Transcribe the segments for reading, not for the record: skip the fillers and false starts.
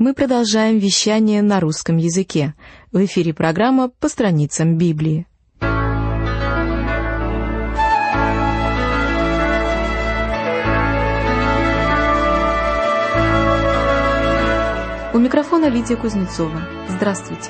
Мы продолжаем вещание на русском языке. В эфире программа «По страницам Библии». У микрофона Лидия Кузнецова. Здравствуйте.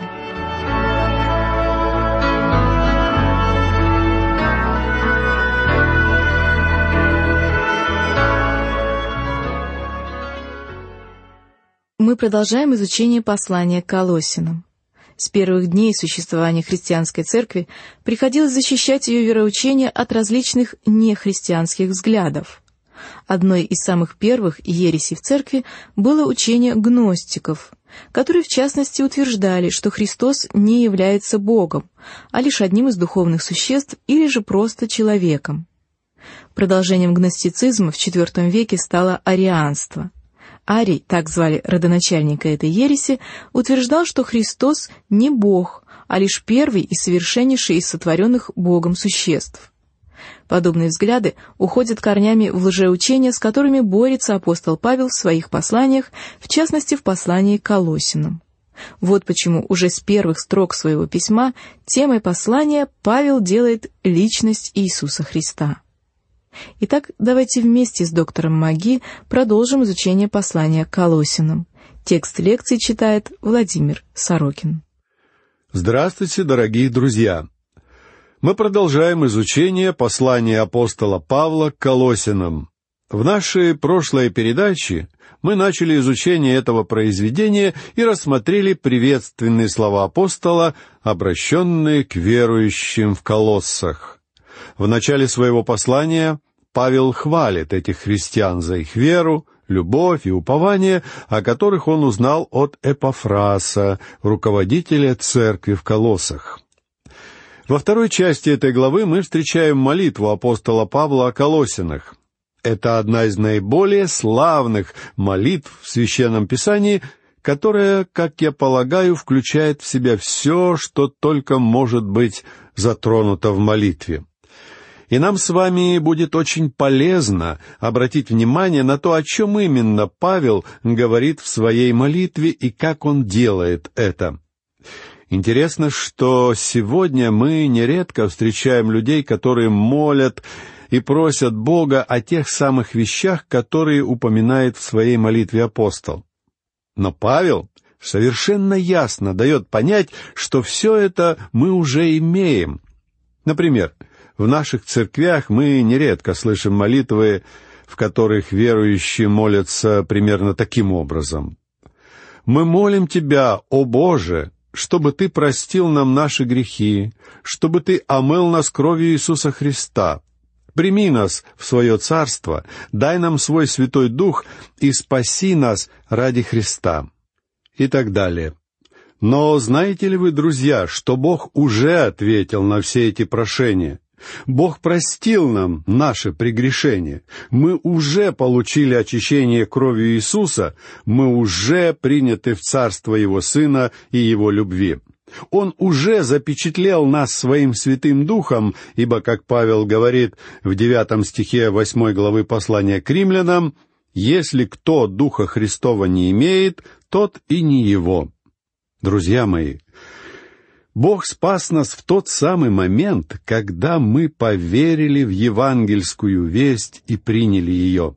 Мы продолжаем изучение послания к Колоссянам. С первых дней существования христианской церкви приходилось защищать ее вероучение от различных нехристианских взглядов. Одной из самых первых ересей в церкви было учение гностиков, которые в частности утверждали, что Христос не является Богом, а лишь одним из духовных существ или же просто человеком. Продолжением гностицизма в IV веке стало арианство. Арий, так звали родоначальника этой ереси, утверждал, что Христос не Бог, а лишь первый и совершеннейший из сотворенных Богом существ. Подобные взгляды уходят корнями в лжеучения, с которыми борется апостол Павел в своих посланиях, в частности в послании к Колоссянам. Вот почему уже с первых строк своего письма темой послания Павел делает личность Иисуса Христа. Итак, давайте вместе с доктором Маги продолжим изучение послания к Колоссянам. Текст лекции читает Владимир Сорокин. Здравствуйте, дорогие друзья! Мы продолжаем изучение послания апостола Павла к Колоссянам. В нашей прошлой передаче мы начали изучение этого произведения и рассмотрели приветственные слова апостола, обращенные к верующим в Колоссах. В начале своего послания Павел хвалит этих христиан за их веру, любовь и упование, о которых он узнал от Эпафраса, руководителя церкви в Колоссах. Во второй части этой главы мы встречаем молитву апостола Павла о Колоссянах. Это одна из наиболее славных молитв в Священном Писании, которая, как я полагаю, включает в себя все, что только может быть затронуто в молитве. И нам с вами будет очень полезно обратить внимание на то, о чем именно Павел говорит в своей молитве и как он делает это. Интересно, что сегодня мы нередко встречаем людей, которые молят и просят Бога о тех самых вещах, которые упоминает в своей молитве апостол. Но Павел совершенно ясно дает понять, что все это мы уже имеем. Например, в наших церквях мы нередко слышим молитвы, в которых верующие молятся примерно таким образом. «Мы молим Тебя, о Боже, чтобы Ты простил нам наши грехи, чтобы Ты омыл нас кровью Иисуса Христа. Прими нас в Свое Царство, дай нам Свой Святой Дух и спаси нас ради Христа». И так далее. Но знаете ли вы, друзья, что Бог уже ответил на все эти прошения? Бог простил нам наши прегрешения. Мы уже получили очищение кровью Иисуса, мы уже приняты в Царство Его Сына и Его любви. Он уже запечатлел нас Своим Святым Духом, ибо, как Павел говорит в 9 стихе 8 главы послания к Римлянам, «Если кто Духа Христова не имеет, тот и не его». Друзья мои, Бог спас нас в тот самый момент, когда мы поверили в евангельскую весть и приняли ее.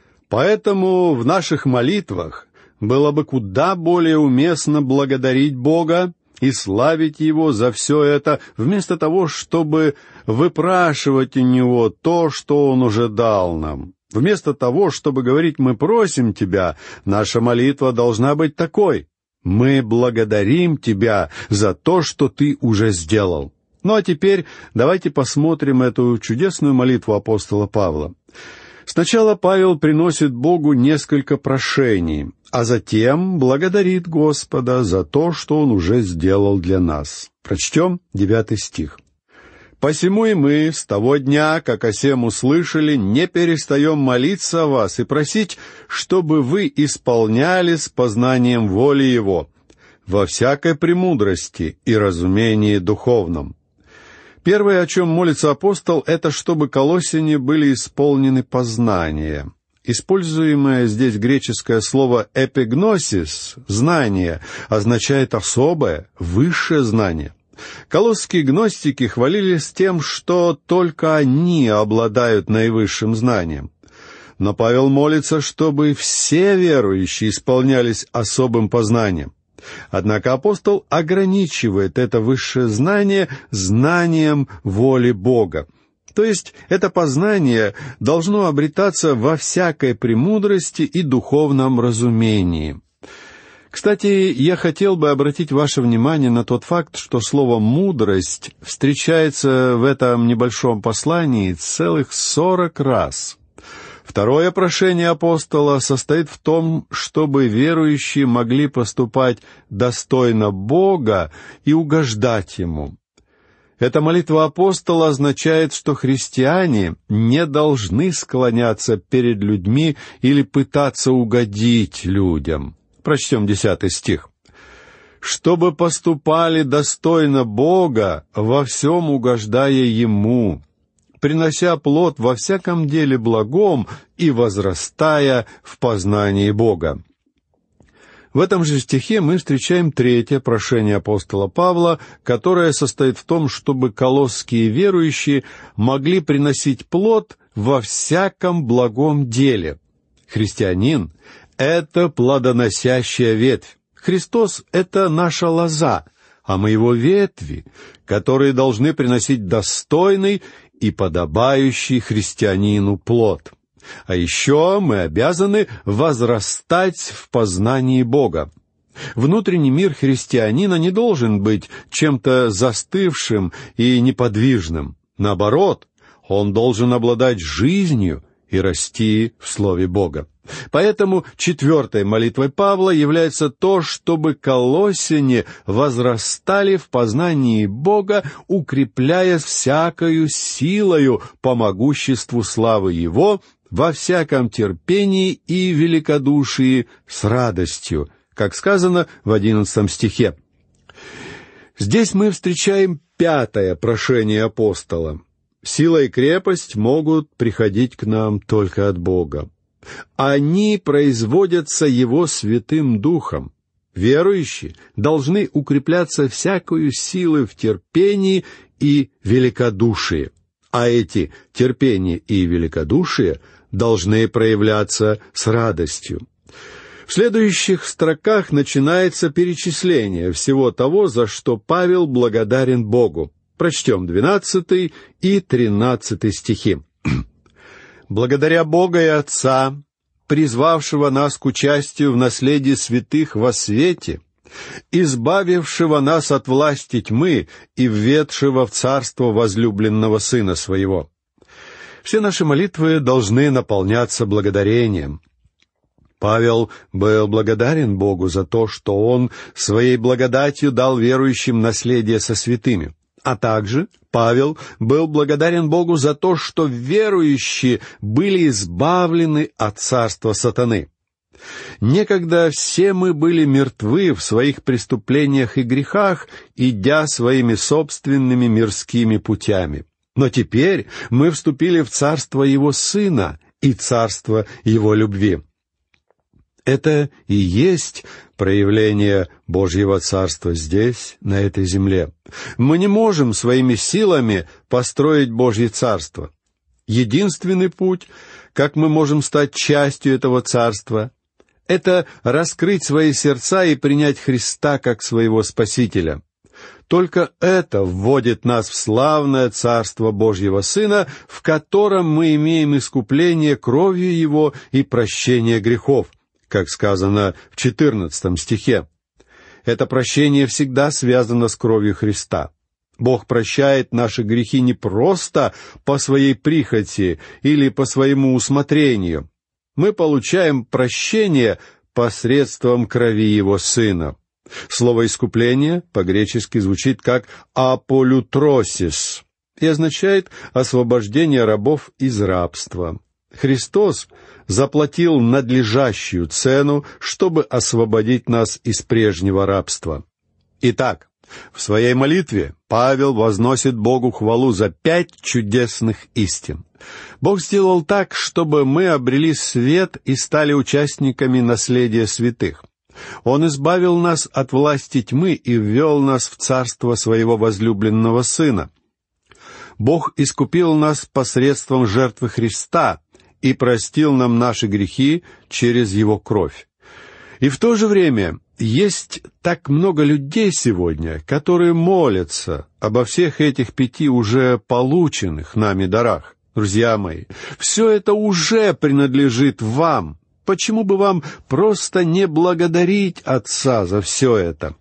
Поэтому в наших молитвах было бы куда более уместно благодарить Бога и славить Его за все это, вместо того, чтобы выпрашивать у Него то, что Он уже дал нам. Вместо того, чтобы говорить «мы просим Тебя», наша молитва должна быть такой: «Мы благодарим Тебя за то, что Ты уже сделал». Ну а теперь давайте посмотрим эту чудесную молитву апостола Павла. Сначала Павел приносит Богу несколько прошений, а затем благодарит Господа за то, что Он уже сделал для нас. Прочтем 9 стих. «Посему и мы с того дня, как о сем услышали, не перестаем молиться о вас и просить, чтобы вы исполняли с познанием воли Его, во всякой премудрости и разумении духовном». Первое, о чем молится апостол, это чтобы колоссяне были исполнены познания. Используемое здесь греческое слово «эпигносис» — «знание» означает особое, высшее знание. Колосские гностики хвалились тем, что только они обладают наивысшим знанием. Но Павел молится, чтобы все верующие исполнялись особым познанием. Однако апостол ограничивает это высшее знание знанием воли Бога. То есть это познание должно обретаться во всякой премудрости и духовном разумении. Кстати, я хотел бы обратить ваше внимание на тот факт, что слово «мудрость» встречается в этом небольшом послании целых 40 раз. Второе прошение апостола состоит в том, чтобы верующие могли поступать достойно Бога и угождать Ему. Эта молитва апостола означает, что христиане не должны склоняться перед людьми или пытаться угодить людям. Прочтем 10 стих. «Чтобы поступали достойно Бога, во всем угождая Ему, принося плод во всяком деле благом и возрастая в познании Бога». В этом же стихе мы встречаем третье прошение апостола Павла, которое состоит в том, чтобы колосские верующие могли приносить плод во всяком благом деле. Христианин — это плодоносящая ветвь. Христос — это наша лоза, а мы его ветви, которые должны приносить достойный и подобающий христианину плод. А еще мы обязаны возрастать в познании Бога. Внутренний мир христианина не должен быть чем-то застывшим и неподвижным. Наоборот, он должен обладать жизнью и расти в Слове Бога. Поэтому четвертой молитвой Павла является то, чтобы колоссяне возрастали в познании Бога, укрепляясь всякою силою по могуществу славы Его, во всяком терпении и великодушии с радостью, как сказано в 11 стихе. Здесь мы встречаем пятое прошение апостола. Сила и крепость могут приходить к нам только от Бога. Они производятся Его Святым Духом. Верующие должны укрепляться всякою силой в терпении и великодушии. А эти терпение и великодушие должны проявляться с радостью. В следующих строках начинается перечисление всего того, за что Павел благодарен Богу. Прочтем 12 и 13 стихи. «Благодаря Бога и Отца, призвавшего нас к участию в наследии святых во свете, избавившего нас от власти тьмы и введшего в царство возлюбленного Сына Своего». Все наши молитвы должны наполняться благодарением. Павел был благодарен Богу за то, что Он своей благодатью дал верующим наследие со святыми. А также Павел был благодарен Богу за то, что верующие были избавлены от царства сатаны. Некогда все мы были мертвы в своих преступлениях и грехах, идя своими собственными мирскими путями. Но теперь мы вступили в царство Его Сына и царство Его любви. Это и есть проявление Божьего Царства здесь, на этой земле. Мы не можем своими силами построить Божье Царство. Единственный путь, как мы можем стать частью этого Царства, это раскрыть свои сердца и принять Христа как своего Спасителя. Только это вводит нас в славное Царство Божьего Сына, в котором мы имеем искупление кровью Его и прощение грехов, как сказано в 14 стихе. Это прощение всегда связано с кровью Христа. Бог прощает наши грехи не просто по своей прихоти или по своему усмотрению. Мы получаем прощение посредством крови Его Сына. Слово «искупление» по-гречески звучит как «аполютросис» и означает освобождение рабов из рабства. Христос заплатил надлежащую цену, чтобы освободить нас из прежнего рабства. Итак, В своей молитве Павел возносит Богу хвалу за 5 чудесных истин. Бог сделал так, чтобы мы обрели свет и стали участниками наследия святых. Он избавил нас от власти тьмы и ввел нас в царство своего возлюбленного Сына. Бог искупил нас посредством жертвы Христа и простил нам наши грехи через Его кровь. И в то же время есть так много людей сегодня, которые молятся обо всех этих 5 уже полученных нами дарах. Друзья мои, все это уже принадлежит вам. Почему бы вам просто не благодарить Отца за все это?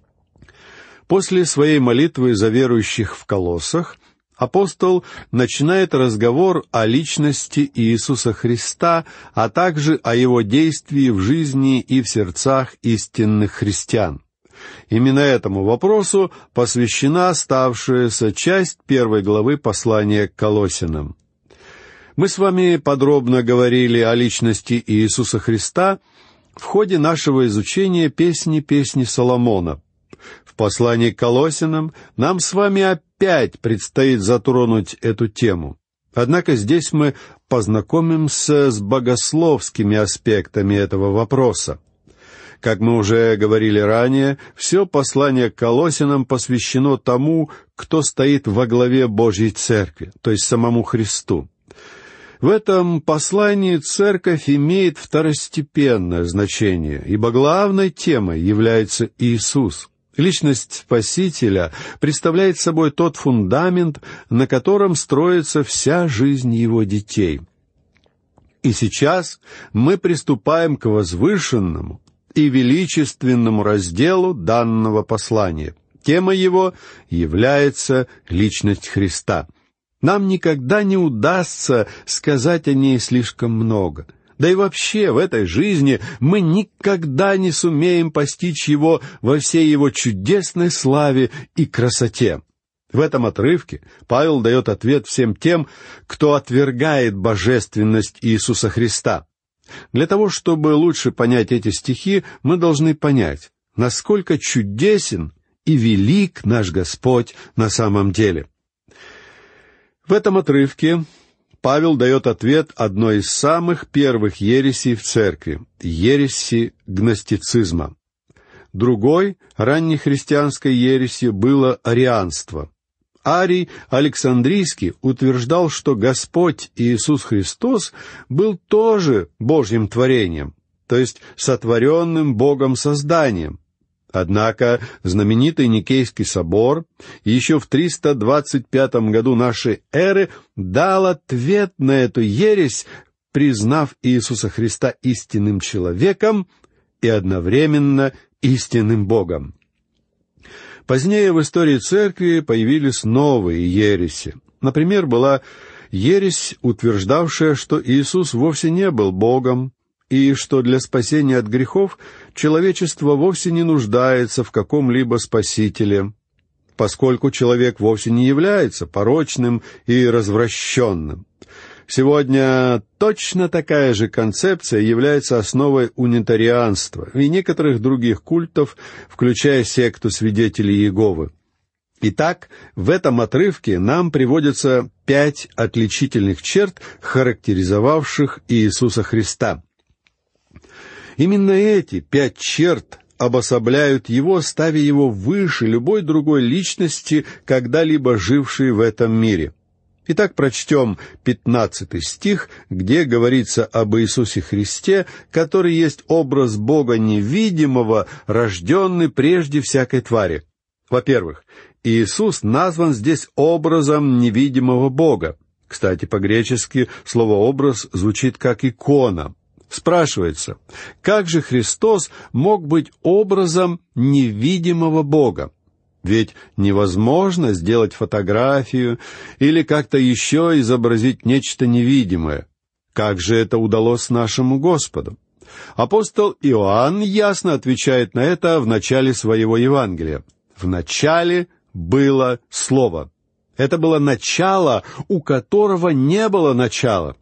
После своей молитвы за верующих в Колоссах апостол начинает разговор о личности Иисуса Христа, а также о Его действии в жизни и в сердцах истинных христиан. Именно этому вопросу посвящена оставшаяся часть 1 главы послания к Колоссянам. Мы с вами подробно говорили о личности Иисуса Христа в ходе нашего изучения песни Соломона. В послании к Колоссянам нам с вами опять предстоит затронуть эту тему. Однако здесь мы познакомимся с богословскими аспектами этого вопроса. Как мы уже говорили ранее, все послание к Колоссянам посвящено тому, кто стоит во главе Божьей Церкви, то есть самому Христу. В этом послании Церковь имеет второстепенное значение, ибо главной темой является Иисус. Личность Спасителя представляет собой тот фундамент, на котором строится вся жизнь Его детей. И сейчас мы приступаем к возвышенному и величественному разделу данного послания. Тема его является личность Христа. Нам никогда не удастся сказать о ней слишком много. Да и вообще в этой жизни мы никогда не сумеем постичь Его во всей Его чудесной славе и красоте. В этом отрывке Павел дает ответ всем тем, кто отвергает божественность Иисуса Христа. Для того, чтобы лучше понять эти стихи, мы должны понять, насколько чудесен и велик наш Господь на самом деле. В этом отрывке Павел дает ответ одной из самых первых ересей в церкви — ереси гностицизма. Другой, раннехристианской ересью, было арианство. Арий Александрийский утверждал, что Господь Иисус Христос был тоже Божьим творением, то есть сотворенным Богом созданием. Однако знаменитый Никейский собор еще в 325 году нашей эры дал ответ на эту ересь, признав Иисуса Христа истинным человеком и одновременно истинным Богом. Позднее в истории Церкви появились новые ереси. Например, была ересь, утверждавшая, что Иисус вовсе не был Богом, и что для спасения от грехов человечество вовсе не нуждается в каком-либо спасителе, поскольку человек вовсе не является порочным и развращенным. Сегодня точно такая же концепция является основой унитарианства и некоторых других культов, включая секту свидетелей Иеговы. Итак, в этом отрывке нам приводятся 5 отличительных черт, характеризовавших Иисуса Христа. Именно эти 5 черт обособляют Его, ставя Его выше любой другой личности, когда-либо жившей в этом мире. Итак, прочтем 15 стих, где говорится об Иисусе Христе, который есть образ Бога невидимого, рожденный прежде всякой твари. Во-первых, Иисус назван здесь образом невидимого Бога. Кстати, по-гречески слово «образ» звучит как «икона». Спрашивается, как же Христос мог быть образом невидимого Бога? Ведь невозможно сделать фотографию или как-то еще изобразить нечто невидимое. Как же это удалось нашему Господу? Апостол Иоанн ясно отвечает на это в начале своего Евангелия. В начале было Слово. Это было начало, у которого не было начала.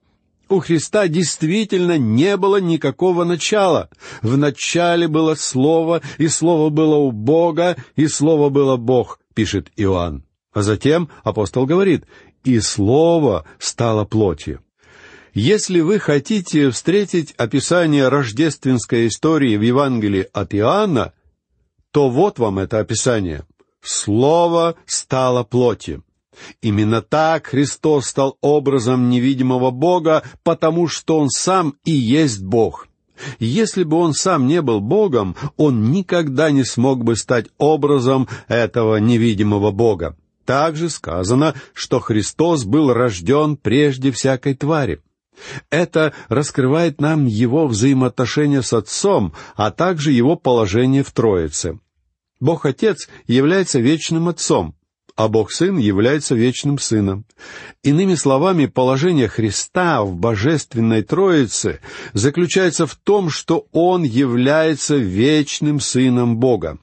У Христа действительно не было никакого начала. В начале было Слово, и Слово было у Бога, и Слово было Бог, пишет Иоанн. А затем апостол говорит: «И Слово стало плотью». Если вы хотите встретить описание рождественской истории в Евангелии от Иоанна, то вот вам это описание. Слово стало плотью. Именно так Христос стал образом невидимого Бога, потому что Он сам и есть Бог. Если бы Он сам не был Богом, Он никогда не смог бы стать образом этого невидимого Бога. Также сказано, что Христос был рожден прежде всякой твари. Это раскрывает нам Его взаимоотношения с Отцом, а также Его положение в Троице. Бог Отец является вечным Отцом, а Бог Сын является вечным Сыном. Иными словами, положение Христа в Божественной Троице заключается в том, что Он является вечным Сыном Бога.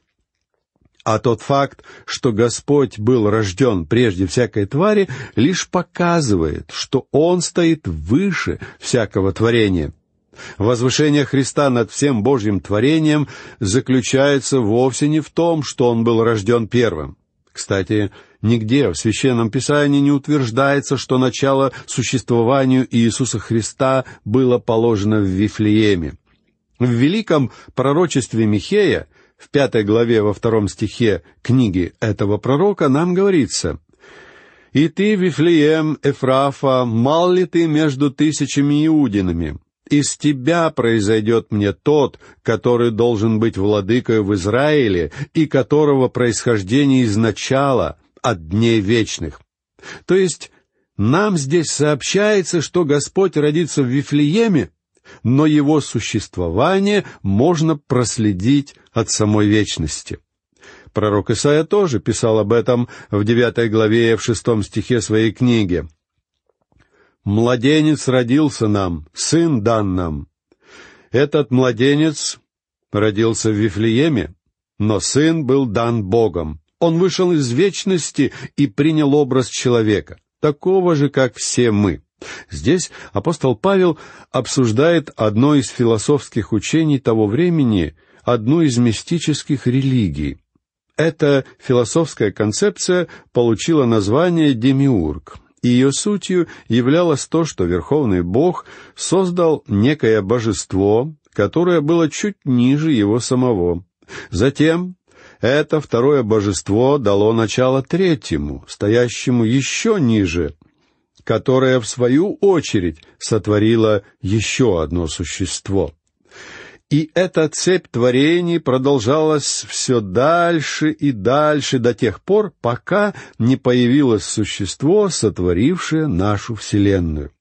А тот факт, что Господь был рожден прежде всякой твари, лишь показывает, что Он стоит выше всякого творения. Возвышение Христа над всем Божьим творением заключается вовсе не в том, что Он был рожден первым. Кстати, нигде в Священном Писании не утверждается, что начало существованию Иисуса Христа было положено в Вифлееме. В великом пророчестве Михея, в 5 главе во 2 стихе книги этого пророка, нам говорится: «И ты, Вифлеем, Эфрафа, мал ли ты между тысячами иудинами? Из тебя произойдет мне тот, который должен быть владыкой в Израиле, и которого происхождение изначало от дней вечных». То есть нам здесь сообщается, что Господь родится в Вифлееме, но Его существование можно проследить от самой вечности. Пророк Исаия тоже писал об этом в 9 главе и в 6 стихе своей книги. «Младенец родился нам, сын дан нам». Этот младенец родился в Вифлееме, но сын был дан Богом. Он вышел из вечности и принял образ человека, такого же, как все мы. Здесь апостол Павел обсуждает одно из философских учений того времени, одну из мистических религий. Эта философская концепция получила название демиург, и ее сутью являлось то, что Верховный Бог создал некое божество, которое было чуть ниже Его самого. Затем это второе божество дало начало третьему, стоящему еще ниже, которое, в свою очередь, сотворило еще одно существо. И эта цепь творений продолжалась все дальше и дальше до тех пор, пока не появилось существо, сотворившее нашу Вселенную.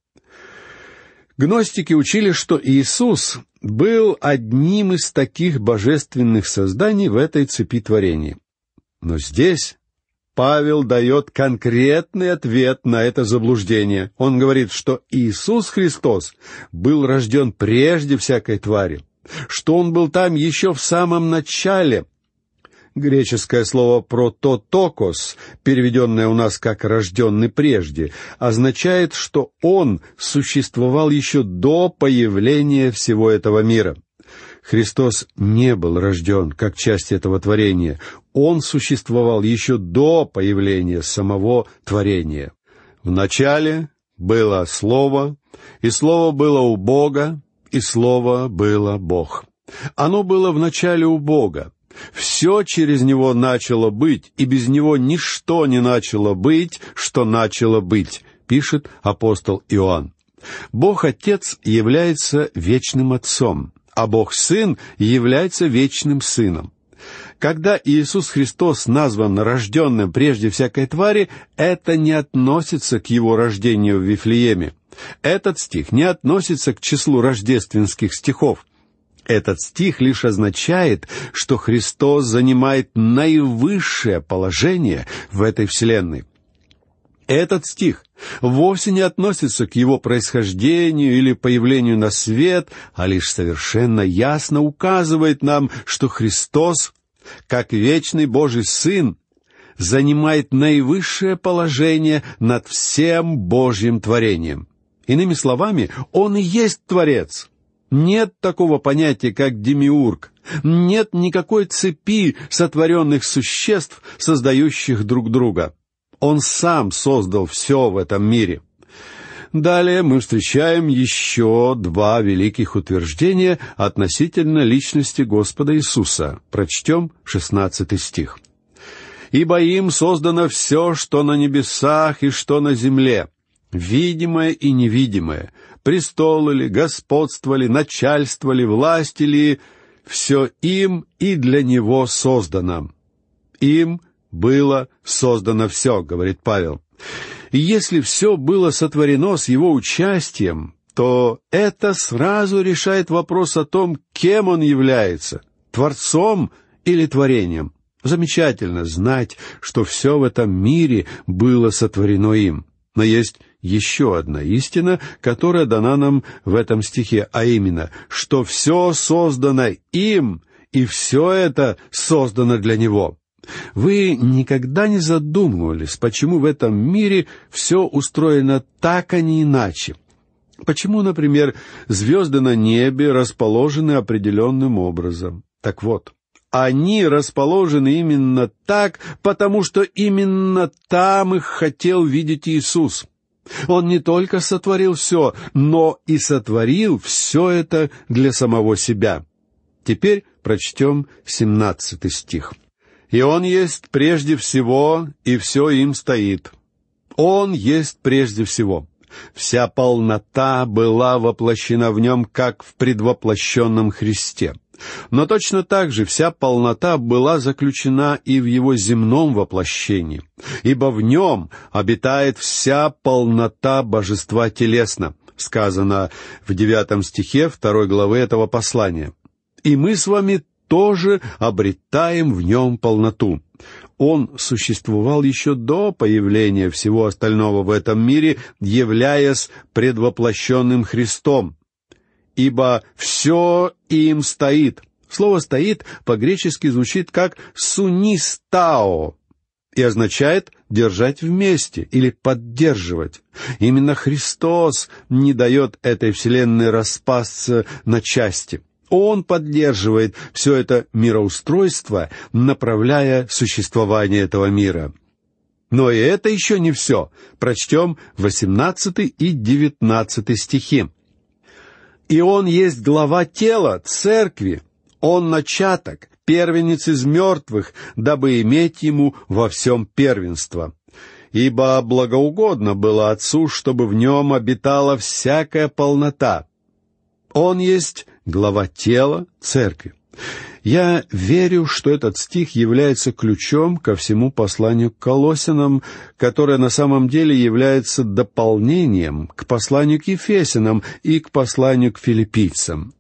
Гностики учили, что Иисус был одним из таких божественных созданий в этой цепи творений. Но здесь Павел дает конкретный ответ на это заблуждение. Он говорит, что Иисус Христос был рожден прежде всякой твари, что Он был там еще в самом начале. Греческое слово «прототокос», переведенное у нас как «рожденный прежде», означает, что Он существовал еще до появления всего этого мира. Христос не был рожден как часть этого творения. Он существовал еще до появления самого творения. В начале было Слово, и Слово было у Бога, и Слово было Бог. Оно было в начале у Бога. Все через Него начало быть, и без Него ничто не начало быть, что начало быть, пишет апостол Иоанн. Бог Отец является вечным Отцом, а Бог Сын является вечным Сыном. Когда Иисус Христос назван рожденным прежде всякой твари, это не относится к Его рождению в Вифлееме. Этот стих не относится к числу рождественских стихов. Этот стих лишь означает, что Христос занимает наивысшее положение в этой вселенной. Этот стих вовсе не относится к Его происхождению или появлению на свет, а лишь совершенно ясно указывает нам, что Христос, как вечный Божий Сын, занимает наивысшее положение над всем Божьим творением. Иными словами, Он и есть Творец. Нет такого понятия, как демиург. Нет никакой цепи сотворенных существ, создающих друг друга. Он сам создал все в этом мире. Далее мы встречаем еще два великих утверждения относительно личности Господа Иисуса. Прочтем 16 стих. «Ибо им создано все, что на небесах и что на земле, видимое и невидимое, престолы ли, господство ли, начальство ли, власти ли, все им и для Него создано». Им было создано все, говорит Павел. И если все было сотворено с Его участием, то это сразу решает вопрос о том, кем Он является, Творцом или творением. Замечательно знать, что все в этом мире было сотворено им. Но есть еще одна истина, которая дана нам в этом стихе, а именно, что все создано им, и все это создано для Него. Вы никогда не задумывались, почему в этом мире все устроено так, а не иначе? Почему, например, звезды на небе расположены определенным образом? Так вот, они расположены именно так, потому что именно там их хотел видеть Иисус. Он не только сотворил все, но и сотворил все это для самого себя. Теперь прочтем 17 стих. «И Он есть прежде всего, и все им стоит». Он есть прежде всего. Вся полнота была воплощена в Нем, как в предвоплощенном Христе. Но точно так же вся полнота была заключена и в Его земном воплощении, ибо в Нем обитает вся полнота Божества телесно, сказано в 9 стихе 2 главы этого послания. И мы с вами тоже обретаем в Нем полноту. Он существовал еще до появления всего остального в этом мире, являясь предвоплощенным Христом. Ибо все им стоит. Слово «стоит» по-гречески звучит как «сунистао» и означает «держать вместе» или «поддерживать». Именно Христос не дает этой вселенной распасться на части. Он поддерживает все это мироустройство, направляя существование этого мира. Но и это еще не все. Прочтем 18 и 19 стихи. «И Он есть глава тела, церкви, Он начаток, первенец из мертвых, дабы иметь Ему во всем первенство. Ибо благоугодно было Отцу, чтобы в Нем обитала всякая полнота». Он есть глава тела, церкви. Я верю, что этот стих является ключом ко всему посланию к Колоссянам, которое на самом деле является дополнением к посланию к Ефесянам и к посланию к Филиппийцам.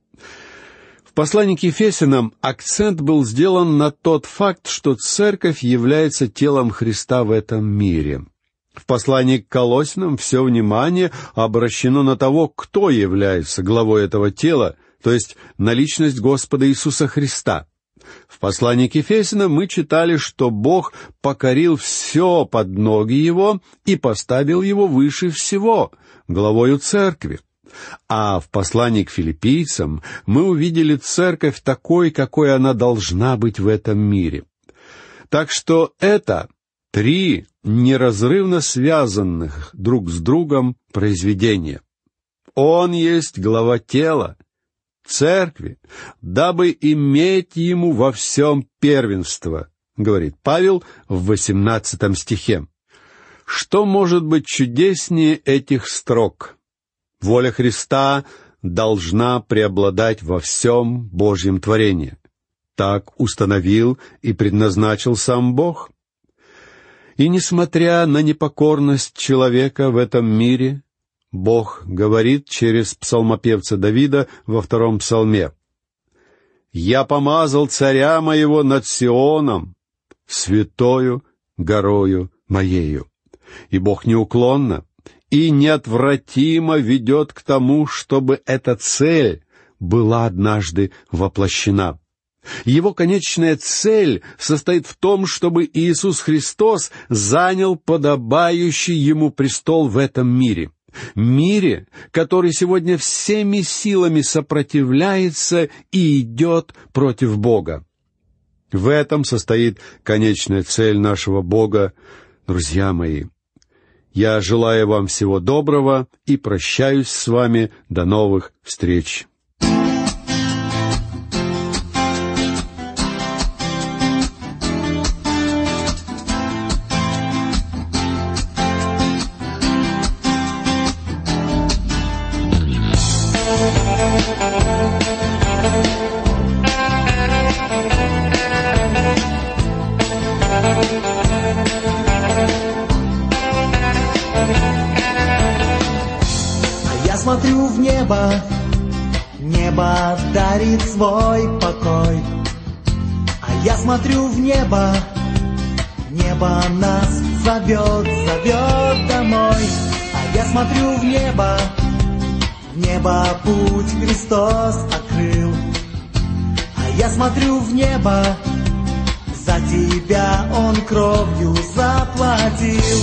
В послании к Ефесянам акцент был сделан на тот факт, что церковь является телом Христа в этом мире. В послании к Колоссянам все внимание обращено на того, кто является главой этого тела, то есть на личность Господа Иисуса Христа. В послании к Ефесянам мы читали, что Бог покорил все под ноги Его и поставил Его выше всего, главою церкви. А в послании к Филиппийцам мы увидели церковь такой, какой она должна быть в этом мире. Так что это 3 неразрывно связанных друг с другом произведения. Он есть глава тела, церкви, дабы иметь Ему во всем первенство, говорит Павел в 18 стихе. Что может быть чудеснее этих строк? Воля Христа должна преобладать во всем Божьем творении. Так установил и предназначил сам Бог. И несмотря на непокорность человека в этом мире, Бог говорит через псалмопевца Давида во 2 псалме: «Я помазал царя моего над Сионом, святою горою моею». И Бог неуклонно и неотвратимо ведет к тому, чтобы эта цель была однажды воплощена. Его конечная цель состоит в том, чтобы Иисус Христос занял подобающий Ему престол в этом мире. мире, который сегодня всеми силами сопротивляется и идет против Бога. В этом состоит конечная цель нашего Бога, друзья мои. Я желаю вам всего доброго и прощаюсь с вами до новых встреч. Смотрю в небо, небо дарит свой покой. А я смотрю в небо, небо нас зовет, зовет домой. А я смотрю в небо путь Христос открыл. А я смотрю в небо, за тебя Он кровью заплатил.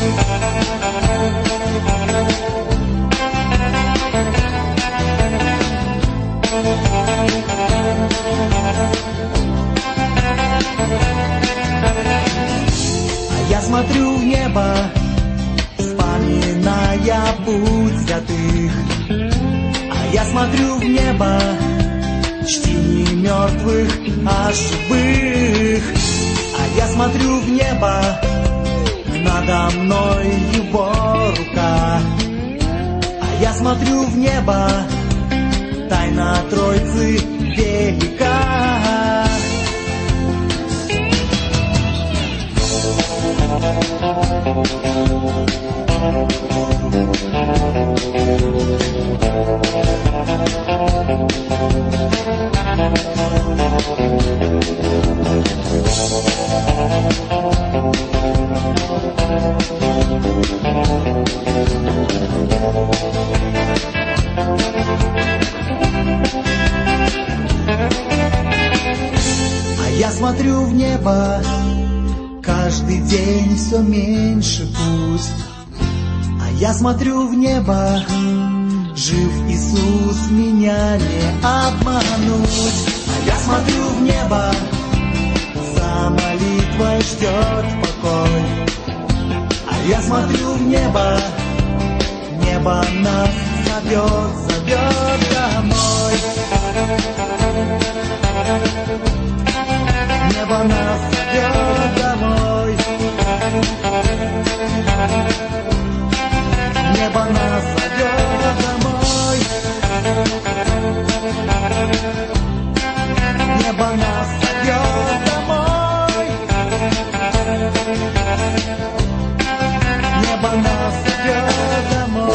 Я смотрю в небо, вспоминая путь святых. А я смотрю в небо, чти не мертвых, а живых. А я смотрю в небо, надо мной Его рука. А я смотрю в небо, тайна Троицы велика. А я смотрю в небо, каждый день все меньше пусть. А я смотрю в небо, жив Иисус, меня не обмануть. А я смотрю в небо, за молитвой ждет покой. А я смотрю в небо, небо нас зовет, зовет домой. Небо нас зовет домой. Небо нас зовет домой. Небо нас зовет домой. Небо нас зовет домой.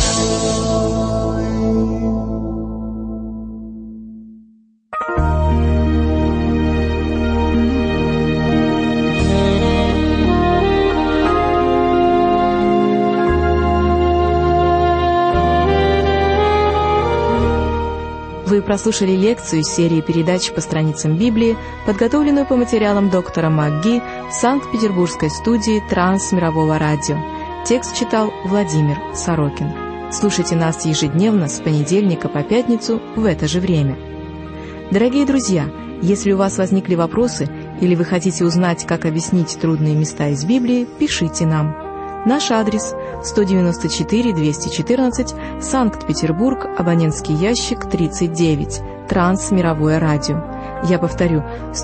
Вы прослушали лекцию из серии передач по страницам Библии, подготовленную по материалам доктора МакГи в Санкт-Петербургской студии Трансмирового радио. Текст читал Владимир Сорокин. Слушайте нас ежедневно с понедельника по пятницу в это же время. Дорогие друзья, если у вас возникли вопросы или вы хотите узнать, как объяснить трудные места из Библии, пишите нам. Наш адрес 194-214, Санкт-Петербург, абонентский ящик 39, Трансмировое радио. Я повторю,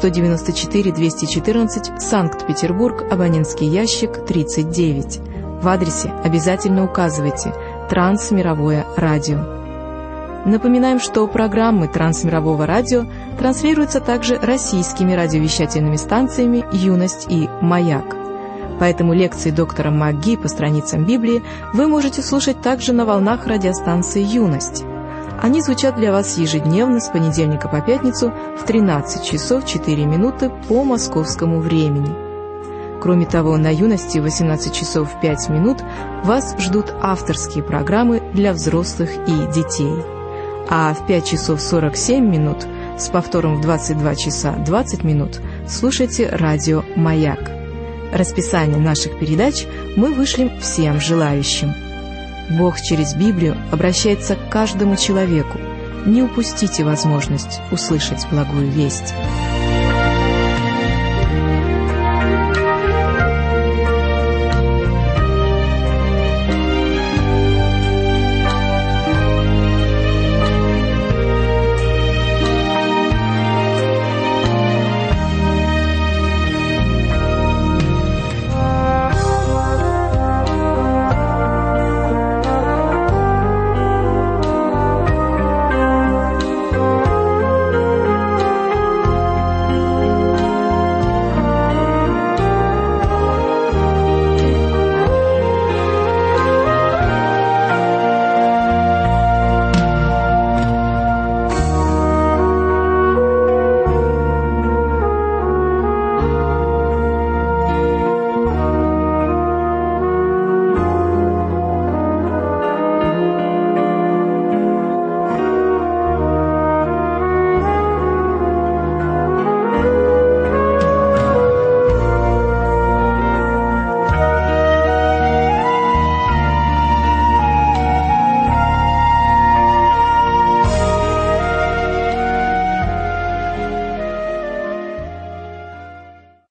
194-214, Санкт-Петербург, абонентский ящик 39. В адресе обязательно указывайте «Трансмировое радио». Напоминаем, что программы Трансмирового радио транслируются также российскими радиовещательными станциями «Юность» и «Маяк». Поэтому лекции доктора МакГи по страницам Библии вы можете слушать также на волнах радиостанции «Юность». Они звучат для вас ежедневно с понедельника по пятницу в 13 часов 4 минуты по московскому времени. Кроме того, на «Юности» в 18 часов 5 минут вас ждут авторские программы для взрослых и детей. А в 5 часов 47 минут с повтором в 22 часа 20 минут слушайте радио «Маяк». Расписание наших передач мы вышлем всем желающим. Бог через Библию обращается к каждому человеку. Не упустите возможность услышать благую весть.